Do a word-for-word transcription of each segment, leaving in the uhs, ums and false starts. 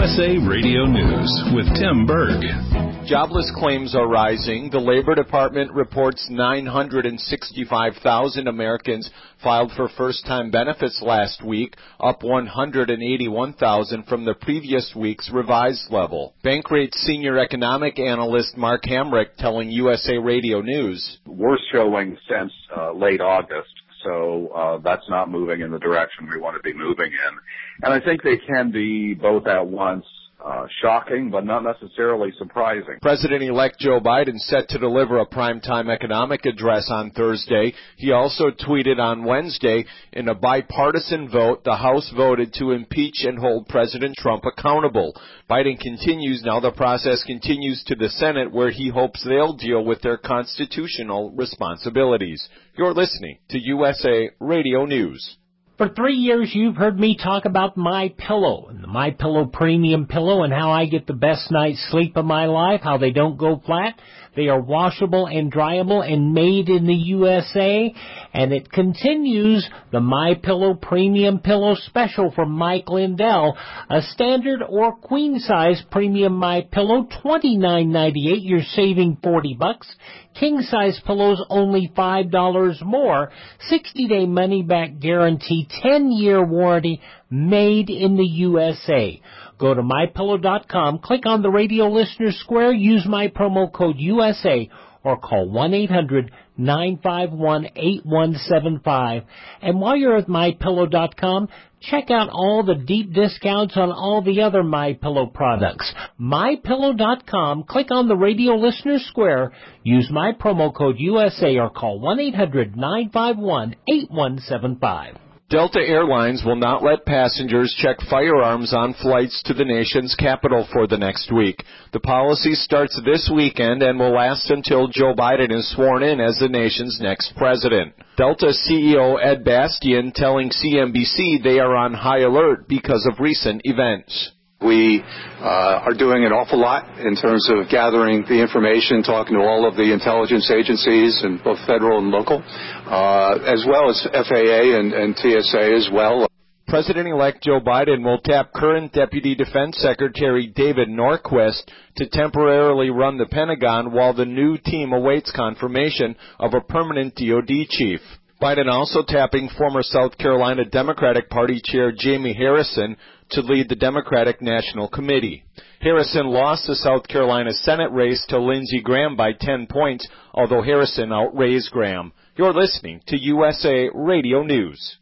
S A Radio News with Tim Berg. Jobless claims are rising. The Labor Department reports nine hundred sixty-five thousand Americans filed for first-time benefits last week, up one hundred eighty-one thousand from the previous week's revised level. Bankrate's senior economic analyst Mark Hamrick telling U S A Radio News. We're showing since uh, late August, so uh, that's not moving in the direction we want to be moving in. And I think they can be both at once Uh, shocking, but not necessarily surprising. President-elect Joe Biden set to deliver a primetime economic address on Thursday. He also tweeted on Wednesday, in a bipartisan vote, the House voted to impeach and hold President Trump accountable. Biden continues now. The process continues to the Senate, where he hopes they'll deal with their constitutional responsibilities. You're listening to U S A Radio News. For three years, you've heard me talk about MyPillow and the MyPillow Premium Pillow and how I get the best night's sleep of my life, how they don't go flat. They are washable and dryable and made in the U S A. And it continues, the MyPillow Premium Pillow Special from Mike Lindell. A standard or queen-size premium MyPillow, twenty-nine ninety-eight. You're saving forty bucks. King-size pillows, only five dollars more. sixty-day money-back guarantee, ten-year warranty, made in the U S A. Go to my pillow dot com, click on the radio listener square, use my promo code U S A, or call one eight hundred nine five one eight one seven five. And while you're at my pillow dot com, check out all the deep discounts on all the other MyPillow products. my pillow dot com, click on the radio listener square, use my promo code U S A, or call one eight hundred nine five one eight one seven five. Delta Airlines will not let passengers check firearms on flights to the nation's capital for the next week. The policy starts this weekend and will last until Joe Biden is sworn in as the nation's next president. Delta C E O Ed Bastian telling C N B C they are on high alert because of recent events. We uh, are doing an awful lot in terms of gathering the information, talking to all of the intelligence agencies, and both federal and local, uh, as well as F A A and, and T S A as well. President-elect Joe Biden will tap current Deputy Defense Secretary David Norquist to temporarily run the Pentagon while the new team awaits confirmation of a permanent D O D chief. Biden also tapping former South Carolina Democratic Party Chair Jamie Harrison to lead the Democratic National Committee. Harrison lost the South Carolina Senate race to Lindsey Graham by ten points, although Harrison outraised Graham. You're listening to U S A Radio News.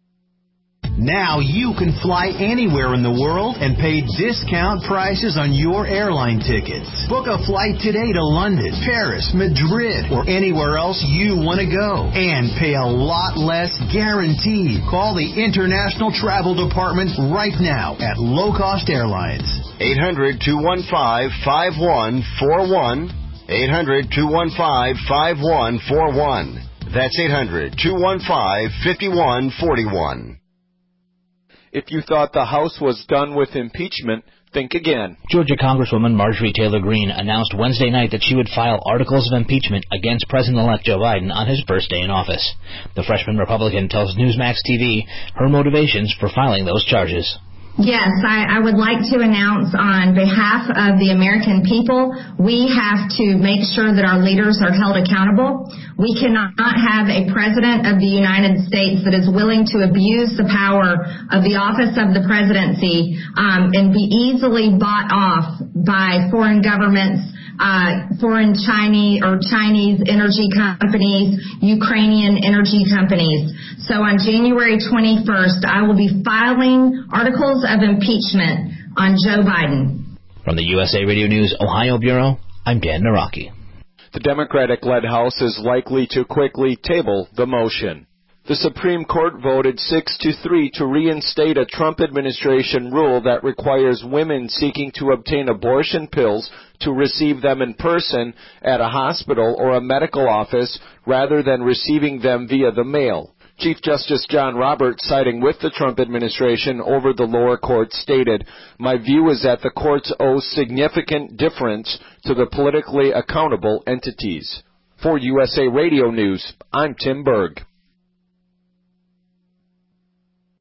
Now you can fly anywhere in the world and pay discount prices on your airline tickets. Book a flight today to London, Paris, Madrid, or anywhere else you want to go. And pay a lot less guaranteed. Call the International Travel Department right now at Low Cost Airlines. eight hundred two one five five one four one. eight hundred two one five five one four one. That's eight hundred two one five five one four one. If you thought the House was done with impeachment, think again. Georgia Congresswoman Marjorie Taylor Greene announced Wednesday night that she would file articles of impeachment against President-elect Joe Biden on his first day in office. The freshman Republican tells Newsmax T V her motivations for filing those charges. Yes, I, I would like to announce on behalf of the American people, we have to make sure that our leaders are held accountable. We cannot have a president of the United States that is willing to abuse the power of the office of the presidency um, and be easily bought off by foreign governments, uh, foreign Chinese or Chinese energy companies, Ukrainian energy companies. So on January twenty-first, I will be filing articles of impeachment on Joe Biden. From the U S A Radio News Ohio Bureau, I'm Dan Naraki. The Democratic-led House is likely to quickly table the motion. The Supreme Court voted six to three to reinstate a Trump administration rule that requires women seeking to obtain abortion pills to receive them in person at a hospital or a medical office rather than receiving them via the mail. Chief Justice John Roberts, siding with the Trump administration over the lower court, stated, "My view is that the courts owe significant deference to the politically accountable entities." For U S A Radio News, I'm Tim Berg.